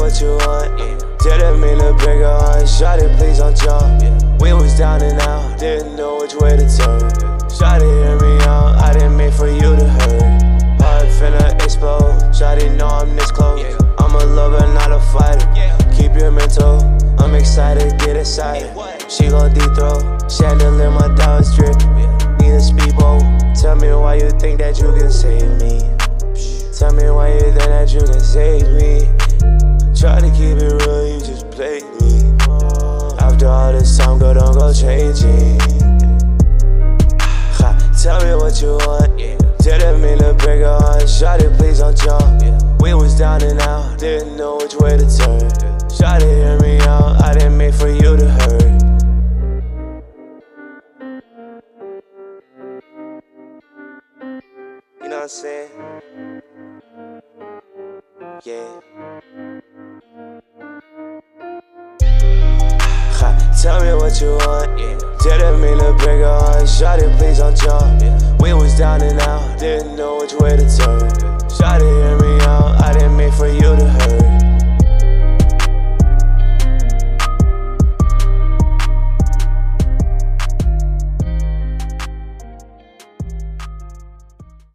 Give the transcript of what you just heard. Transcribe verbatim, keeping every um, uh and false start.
what you want. Didn't mean to break your heart. Shawty, please don't jump. We was down and out, didn't know which way to turn. Shawty, hear me out, I didn't mean for you to hurt. Heart finna explode, shawty know I'm this close. I'm a lover, not a fighter. Keep your mental, I'm excited, get excited. She gon' dethrone, chandelier, my dogs drip. Need a speedboat, tell me why you think that you can save me. Tell me why you think that you can save me. Try to keep it real, you just played me. After all this time, girl, don't go changing. Ha, tell me what you want. Didn't mean to break your heart. Shawty, please don't jump. We was down and out, didn't know which way to turn. Shawty, hear me out, I didn't mean for you to hurt. You know what I'm saying? Yeah. Tell me what you want. Didn't mean to break your heart. Shawty, please don't jump. We was down and out, didn't know which way to turn. Shawty, hear me out, I didn't mean for you to hurt.